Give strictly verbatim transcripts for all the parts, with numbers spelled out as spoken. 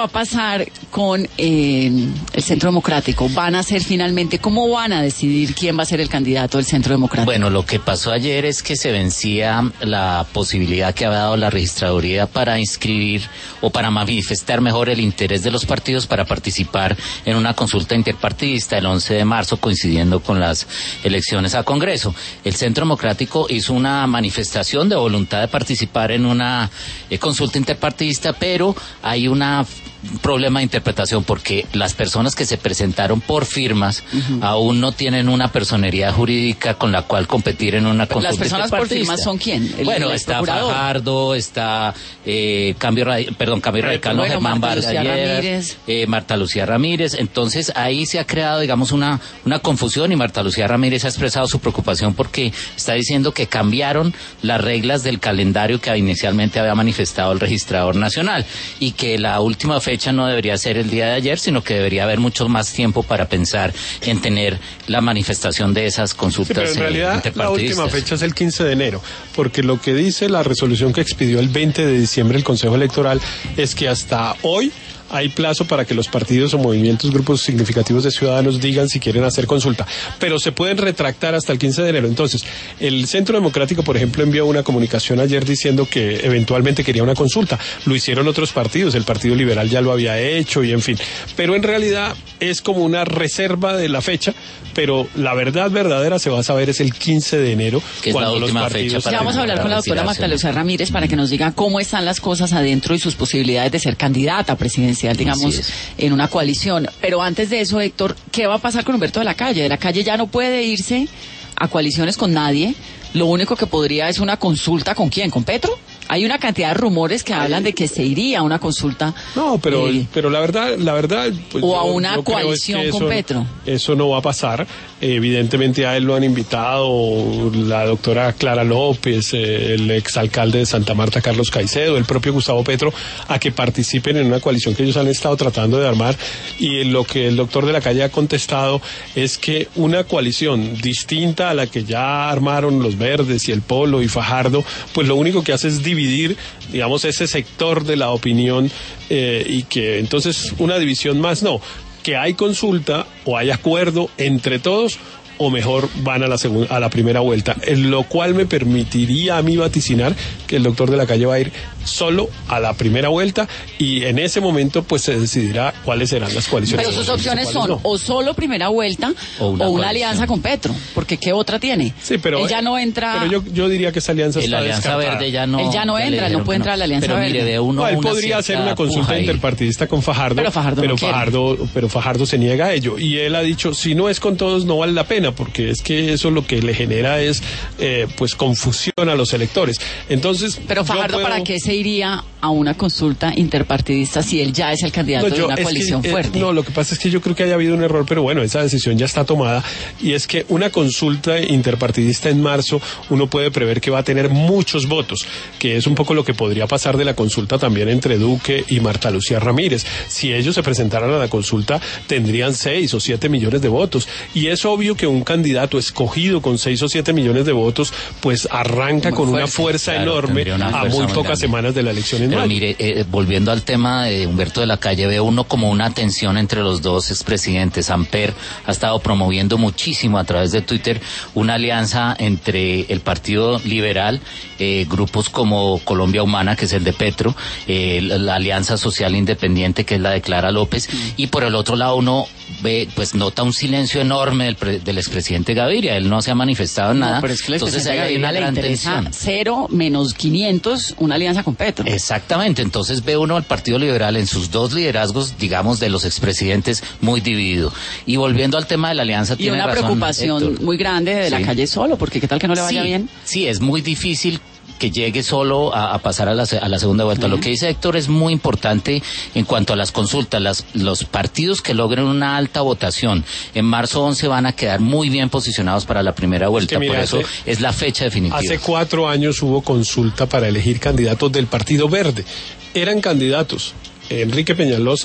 va a pasar con eh, el Centro Democrático? ¿Van a ser finalmente, cómo van a decidir quién va a ser el candidato del Centro Democrático? Bueno, lo que pasó ayer es que se vencía la posibilidad que había dado la registraduría para inscribir o para manifestar mejor el interés de los partidos para participar en una consulta interpartidista el once de marzo, coincidiendo con las elecciones a Congreso. El Centro Democrático hizo una manifestación de voluntad de participar en una eh, consulta interpartidista, pero hay una un problema de interpretación porque las personas que se presentaron por firmas uh-huh. aún no tienen una personería jurídica con la cual competir en una consulta. ¿Las personas por firmas son quién? El, bueno, el está procurador. Fajardo, está eh, Cambio Radical, perdón, Cambio Radical, bueno, Germán Vargas Lleras, eh, Marta Lucía Ramírez. Entonces ahí se ha creado, digamos, una una confusión y Marta Lucía Ramírez ha expresado su preocupación porque está diciendo que cambiaron las reglas del calendario que inicialmente había manifestado el registrador nacional y que la última fecha fecha no debería ser el día de ayer, sino que debería haber mucho más tiempo para pensar en tener la manifestación de esas consultas. Sí, pero en realidad la última fecha es el quince de enero, porque lo que dice la resolución que expidió el veinte de diciembre el Consejo Electoral es que hasta hoy hay plazo para que los partidos o movimientos, grupos significativos de ciudadanos digan si quieren hacer consulta, pero se pueden retractar hasta el quince de enero. Entonces, el Centro Democrático, por ejemplo, envió una comunicación ayer diciendo que eventualmente quería una consulta. Lo hicieron otros partidos, el Partido Liberal ya lo había hecho y en fin. Pero en realidad es como una reserva de la fecha, pero la verdad verdadera se va a saber es el quince de enero, que es la última fecha. Ya vamos a hablar con la doctora Marta Lucía Ramírez para que nos diga cómo están las cosas adentro y sus posibilidades de ser candidata presidencial, digamos, en una coalición. Pero antes de eso, Héctor, ¿qué va a pasar con Humberto de la Calle? De la Calle ya no puede irse a coaliciones con nadie. Lo único que podría es una consulta. ¿Con quién? ¿Con Petro? Hay una cantidad de rumores que hablan de que se iría a una consulta. No, pero eh, pero la verdad, la verdad. Pues o yo, a una yo coalición es con eso, Petro. Eso no va a pasar. Evidentemente a él lo han invitado la doctora Clara López, eh, el exalcalde de Santa Marta, Carlos Caicedo, el propio Gustavo Petro, a que participen en una coalición que ellos han estado tratando de armar. Y lo que el doctor de la Calle ha contestado es que una coalición distinta a la que ya armaron los Verdes y el Polo y Fajardo, pues lo único que hace es dividir, digamos, ese sector de la opinión eh, y que entonces una división más no, que hay consulta o hay acuerdo entre todos o mejor van a la segunda, a la primera vuelta, en lo cual me permitiría a mí vaticinar que el doctor de la Calle va a ir solo a la primera vuelta y en ese momento pues se decidirá cuáles serán las coaliciones. Pero sus opciones son no. o solo primera vuelta o una, o una alianza con Petro, porque ¿qué otra tiene? Sí, pero él ya no entra. Pero yo, yo diría que esa alianza el está alianza descartada. Verde ya no. Él ya no ya entra, no puede entrar a la alianza pero verde. Mire, de uno no, él una podría hacer una consulta interpartidista con Fajardo, pero Fajardo, pero no Fajardo, pero Fajardo se niega a ello y él ha dicho si no es con todos no vale la pena porque es que eso lo que le genera es eh, pues confusión a los electores. Entonces, pero Fajardo, puedo... ¿para qué se iría a una consulta interpartidista si él ya es el candidato no, yo, de una coalición que, fuerte? Eh, no, lo que pasa es que yo creo que haya habido un error, pero bueno, esa decisión ya está tomada y es que una consulta interpartidista en marzo uno puede prever que va a tener muchos votos, que es un poco lo que podría pasar de la consulta también entre Duque y Marta Lucía Ramírez. Si ellos se presentaran a la consulta tendrían seis o siete millones de votos y es obvio que un candidato escogido con seis o siete millones de votos, pues arranca muy con fuerte, una fuerza claro, enorme una a fuerza muy pocas grande. Semanas de la elección en Pero mayo. Mire, eh, volviendo al tema de Humberto de la Calle, ve uno como una tensión entre los dos expresidentes. Amper ha estado promoviendo muchísimo a través de Twitter una alianza entre el Partido Liberal, eh, grupos como Colombia Humana, que es el de Petro, eh, la, la Alianza Social Independiente, que es la de Clara López, mm. y por el otro lado uno ve, pues nota un silencio enorme del, pre, del expresidente Gaviria. Él no se ha manifestado en nada. No, pero es que entonces hay una gran tensión. Cero menos quinientos, una alianza con Petro. Exactamente. Entonces ve uno al Partido Liberal en sus dos liderazgos, digamos, de los expresidentes muy dividido. Y volviendo al tema de la alianza, y tiene una razón, preocupación Héctor. muy grande de la sí. Calle solo, porque qué tal que no le vaya sí, bien. Sí, es muy difícil que llegue solo a, a pasar a la, a la segunda vuelta. Uh-huh. Lo que dice Héctor es muy importante en cuanto a las consultas. Las, los partidos que logren una alta votación en marzo once van a quedar muy bien posicionados para la primera vuelta. Es que, mira, por eso hace, es la fecha definitiva. Hace cuatro años hubo consulta para elegir candidatos del Partido Verde. Eran candidatos Enrique Peñalosa,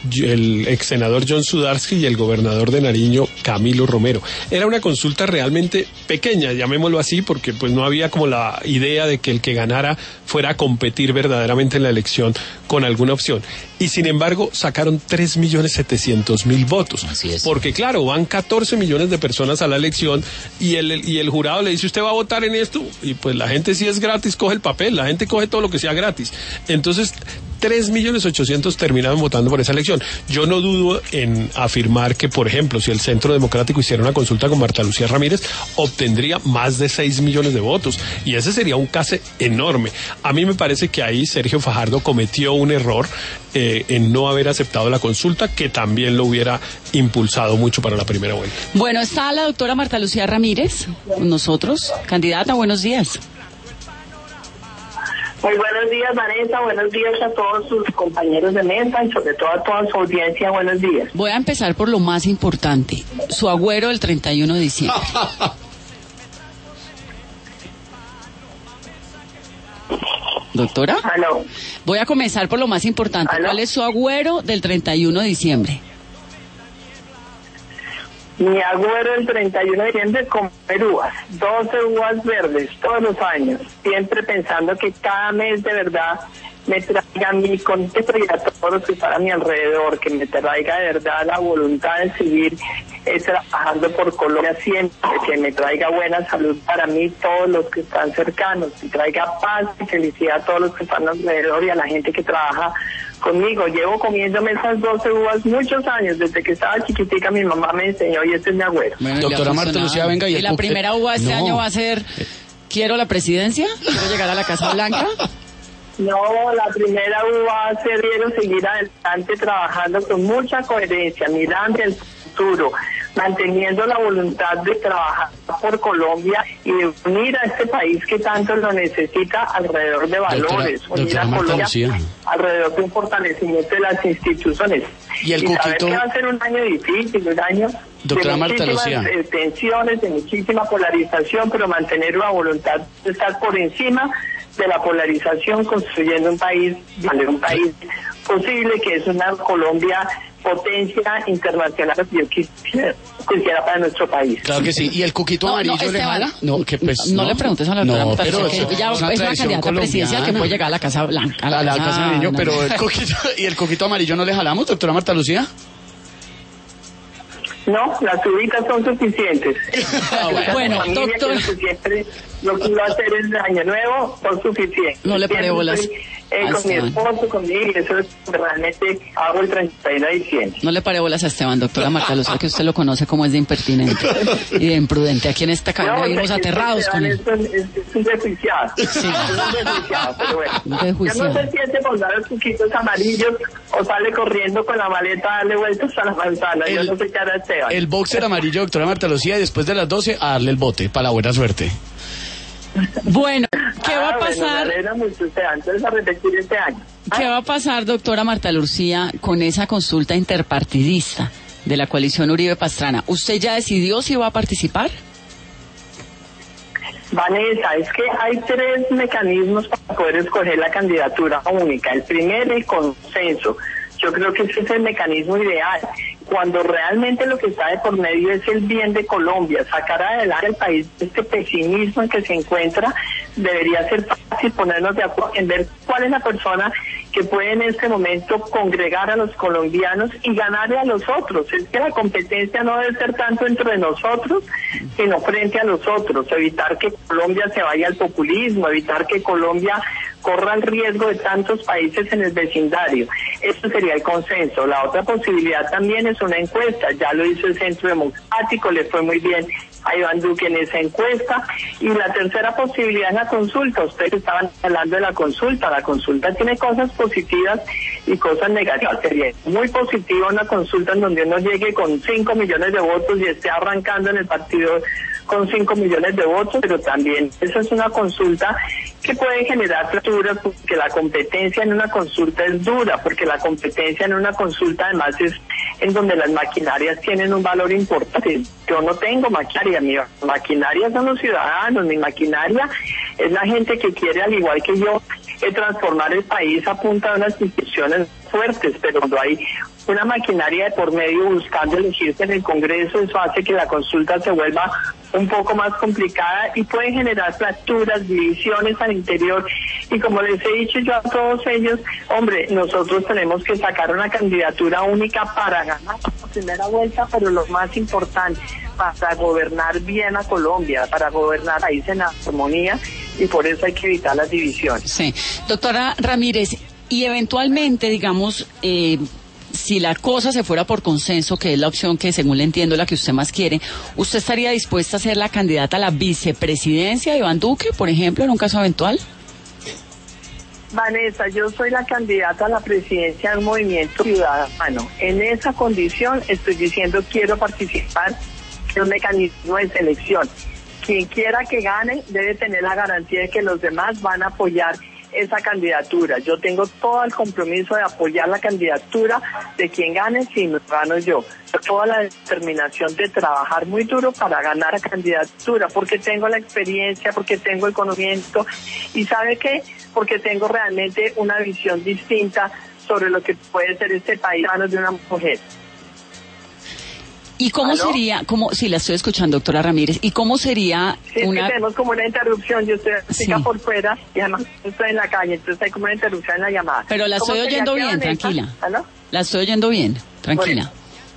el ex senador John Sudarsky y el gobernador de Nariño, Camilo Romero. Era una consulta realmente pequeña, llamémoslo así, porque pues no había como la idea de que el que ganara fuera a competir verdaderamente en la elección con alguna opción. Y sin embargo sacaron tres millones setecientos mil votos. Así es. Porque claro, van catorce millones de personas a la elección y el, y el jurado le dice, ¿usted va a votar en esto? Y pues la gente, si es gratis, coge el papel, la gente coge todo lo que sea gratis. Entonces, tres millones ochocientos terminaron votando por esa elección. Yo no dudo en afirmar que, por ejemplo, si el Centro Democrático hiciera una consulta con Marta Lucía Ramírez, obtendría más de seis millones de votos. Y ese sería un caso enorme. A mí me parece que ahí Sergio Fajardo cometió un error eh, en no haber aceptado la consulta, que también lo hubiera impulsado mucho para la primera vuelta. Bueno, está la doctora Marta Lucía Ramírez con nosotros. Candidata, buenos días. Muy buenos días, Vanessa, buenos días a todos sus compañeros de mesa y sobre todo a toda su audiencia, buenos días. Voy a empezar por lo más importante, su agüero el treinta y uno de diciembre. Doctora. Aló. Voy a comenzar por lo más importante. ¿Aló? ¿Cuál es su agüero del treinta y uno de diciembre? Mi agüero el treinta y uno de diciembre es comer uvas, doce uvas verdes todos los años, siempre pensando que cada mes de verdad me traiga mi contento y a todos los que están a mi alrededor, que me traiga de verdad la voluntad de seguir eh, trabajando por Colombia siempre, que me traiga buena salud para mí, todos los que están cercanos, que traiga paz y felicidad a todos los que están alrededor y a la gente que trabaja conmigo. Llevo comiéndome esas doce uvas muchos años, desde que estaba chiquitica mi mamá me enseñó y este es mi agüero. Bueno, doctora Marta Lucía, venga. Y, ¿Y el la cu- primera uva este no. año va a ser, quiero la presidencia? ¿Quiero llegar a la Casa Blanca? No, la primera uva va a ser quiero seguir adelante trabajando con mucha coherencia, mirando el futuro, manteniendo la voluntad de trabajar por Colombia y de unir a este país que tanto lo necesita alrededor de valores, Doctora- unir doctora a Marta Colombia Lucía. alrededor de un fortalecimiento de las instituciones. Y el saber Cuquito- que va a ser un año difícil, un año Doctora de Marta muchísimas Lucía. eh, tensiones, de muchísima polarización, pero mantener la voluntad de estar por encima de la polarización, construyendo un país, un país posible, que es una Colombia potencia internacional que yo quisiera, quisiera para nuestro país. Claro que sí. ¿Y el cuquito No, no, amarillo le Esteban, jala? No, que pues, no, no le preguntes a la doctora No, Marta pero Lucía, eso que ella es una es una tradición candidata presidencial que colombiana. puede llegar a la Casa Blanca. A la, la casa de niño, no, pero no. el coquito, ¿y el coquito amarillo no le jalamos, doctora Marta Lucía? No, las uvitas son suficientes. Ah, bueno. Bueno, La familia doctor. que siempre lo que iba a hacer el año nuevo son suficientes. No le paré Siempre bolas estoy, eh, a con mi Esteban. esposo, conmigo, y eso es realmente hago el treinta y uno de diciembre. No le pare bolas a Esteban, doctora Marta Lucía, que usted lo conoce como es de impertinente y de imprudente. Aquí en esta cabina vivimos o sea, que aterrados este con él. Es un, es, es un desjuiciado. Es un desjuiciado, pero bueno. Un desjuiciado. Ya no se siente por dar los cuquitos amarillos o sale corriendo con la maleta a darle vueltas a la manzana. Yo El- no sé qué hará Esteban. El boxer amarillo, doctora Marta Lucía, y después de las doce a darle el bote, para la buena suerte. Bueno, ¿qué Ah, va a bueno, pasar? me alegra mucho, Esteban. Entonces a repetir este año. ¿Qué va a pasar, doctora Marta Lucía, con esa consulta interpartidista de la coalición Uribe Pastrana? ¿Usted ya decidió si va a participar? Vanessa, es que hay tres mecanismos para poder escoger la candidatura única. El primero, el consenso. Yo creo que ese es el mecanismo ideal. Cuando realmente lo que está de por medio es el bien de Colombia, sacar adelante el país de este pesimismo en que se encuentra, debería ser fácil ponernos de acuerdo en ver cuál es la persona que puede en este momento congregar a los colombianos y ganarle a los otros. Es que la competencia no debe ser tanto entre nosotros, sino frente a los otros. Evitar que Colombia se vaya al populismo, evitar que Colombia corra el riesgo de tantos países en el vecindario. Eso sería el consenso. La otra posibilidad también es una encuesta. Ya lo hizo el Centro Democrático, le fue muy bien a Iván Duque en esa encuesta. Y la tercera posibilidad es la consulta. Ustedes estaban hablando de la consulta. La consulta tiene cosas positivas y cosas negativas. Sería muy positiva una consulta en donde uno llegue con cinco millones de votos y esté arrancando en el partido con cinco millones de votos, pero también esa es una consulta que puede generar fracturas, porque la competencia en una consulta es dura, porque la competencia en una consulta además es en donde las maquinarias tienen un valor importante. Yo no tengo maquinaria, mi maquinaria son los ciudadanos, mi maquinaria es la gente que quiere, al igual que yo, eh, transformar el país a punta de unas instituciones fuertes, pero cuando hay una maquinaria de por medio buscando elegirse en el Congreso, eso hace que la consulta se vuelva un poco más complicada y puede generar fracturas, divisiones al interior. Y como les he dicho yo a todos ellos, hombre, nosotros tenemos que sacar una candidatura única para ganar la primera vuelta, pero lo más importante, para gobernar bien a Colombia, para gobernar país en armonía, y por eso hay que evitar las divisiones. Sí, doctora Ramírez, y eventualmente, digamos, eh, si la cosa se fuera por consenso, que es la opción que según le entiendo la que usted más quiere, ¿usted estaría dispuesta a ser la candidata a la vicepresidencia de Iván Duque, por ejemplo, en un caso eventual? Vanessa, yo soy la candidata a la presidencia del Movimiento Ciudadano. En esa condición estoy diciendo quiero participar en un mecanismo de selección. Quien quiera que gane debe tener la garantía de que los demás van a apoyar esa candidatura. Yo tengo todo el compromiso de apoyar la candidatura de quien gane, si no gano yo. Toda la determinación de trabajar muy duro para ganar la candidatura, porque tengo la experiencia, porque tengo el conocimiento y ¿sabe qué? Porque tengo realmente una visión distinta sobre lo que puede ser este país en manos de una mujer. ¿Y cómo ¿Aló? sería, cómo, sí, la estoy escuchando, doctora Ramírez, y cómo sería sí, una... Sí, tenemos como una interrupción, yo estoy sí. por fuera y además estoy en la calle, entonces hay como una interrupción en la llamada. Pero la estoy oyendo bien, tranquila. ¿Aló? La estoy oyendo bien, tranquila.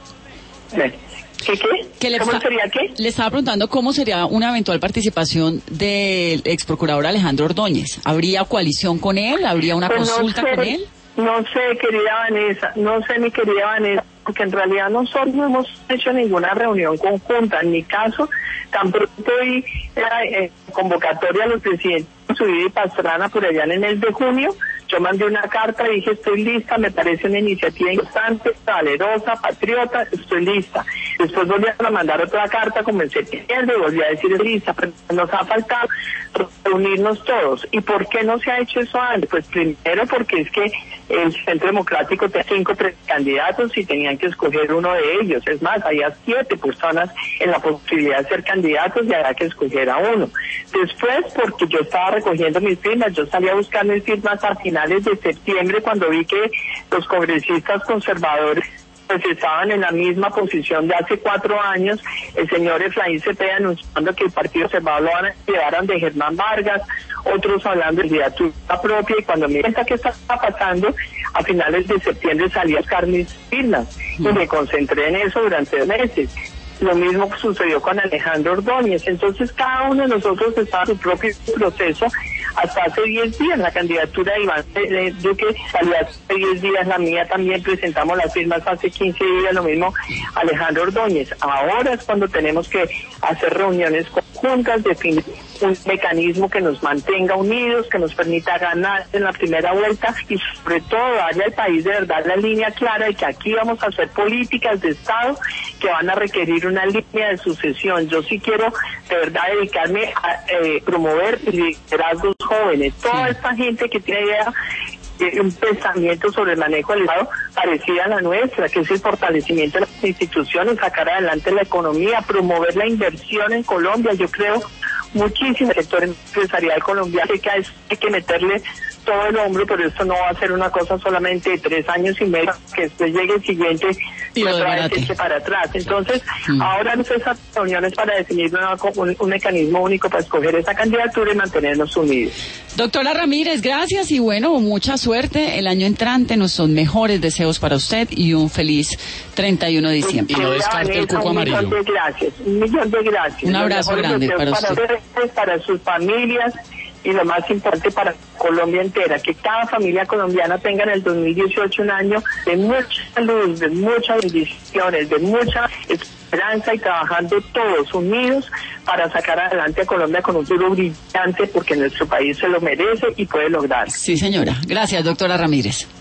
Bueno. ¿Qué qué? ¿Qué le ¿Cómo está, sería qué? Le estaba preguntando cómo sería una eventual participación del ex procurador Alejandro Ordóñez. ¿Habría coalición con él? ¿Habría una pues consulta no sé, con él? No sé, querida Vanessa, no sé, mi querida Vanessa, porque en realidad nosotros no hemos hecho ninguna reunión conjunta. En mi caso, tan pronto vi la eh, convocatoria a los presidentes Uribe y Pastrana por allá en el mes de junio, yo mandé una carta y dije estoy lista, me parece una iniciativa importante, valerosa, patriota, estoy lista. Después volví a mandar otra carta como en septiembre, volví a decir estoy lista, pero nos ha faltado reunirnos todos. ¿Y por qué no se ha hecho eso antes? Pues primero porque es que el Centro Democrático tenía cinco candidatos y tenían que escoger uno de ellos. Es más, había siete personas en la posibilidad de ser candidatos y había que escoger a uno. Después, porque yo estaba recogiendo mis firmas, yo salí a buscar mis firmas a finales de septiembre cuando vi que los congresistas conservadores pues estaban en la misma posición de hace cuatro años, el señor Efraín Cepeda anunciando que el Partido Conservador lo van a llevar de Germán Vargas, otros hablando de candidatura propia, y cuando me di cuenta que estaba pasando, a finales de septiembre salí a buscar mis firmas y me concentré en eso durante dos meses. Lo mismo sucedió con Alejandro Ordóñez. Entonces cada uno de nosotros estaba en su propio proceso hasta hace diez días. La candidatura de Iván Duque salió hace diez días, la mía también, presentamos las firmas hace quince días, lo mismo Alejandro Ordóñez. Ahora es cuando tenemos que hacer reuniones conjuntas, definir un mecanismo que nos mantenga unidos, que nos permita ganar en la primera vuelta y sobre todo darle al país de verdad la línea clara de que aquí vamos a hacer políticas de Estado que van a requerir una línea de sucesión. Yo sí quiero de verdad dedicarme a eh, promover liderazgos jóvenes. Toda sí. esta gente que tiene idea de un pensamiento sobre el manejo del Estado parecida a la nuestra, que es el fortalecimiento de las instituciones, sacar adelante la economía, promover la inversión en Colombia. Yo creo muchísimo el sector empresarial colombiano que hay, hay que meterle todo el hombro, pero esto no va a ser una cosa solamente de tres años y medio, que después llegue el siguiente y otra vez eche para atrás. Entonces, sí. ahora no esas reuniones para definir una, un, un mecanismo único para escoger esa candidatura y mantenernos unidos. Doctora Ramírez, gracias y bueno, mucha suerte el año entrante, nuestros mejores deseos para usted y un feliz treinta y uno de diciembre. Y no descarte el cuco amarillo. Un millón de gracias, un millón de gracias. Un abrazo grande para usted. Para ustedes, para sus familias, y lo más importante para Colombia entera, que cada familia colombiana tenga en el dos mil dieciocho un año de mucha salud, de muchas bendiciones, de mucha esperanza y trabajando todos unidos para sacar adelante a Colombia con un futuro brillante, porque nuestro país se lo merece y puede lograr. Sí, señora. Gracias, doctora Ramírez.